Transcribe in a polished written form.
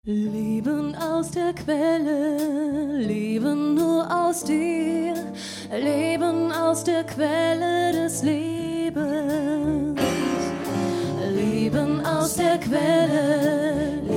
Leben aus der Quelle, Leben nur aus dir, Leben aus der Quelle des Lebens. Leben aus der Quelle,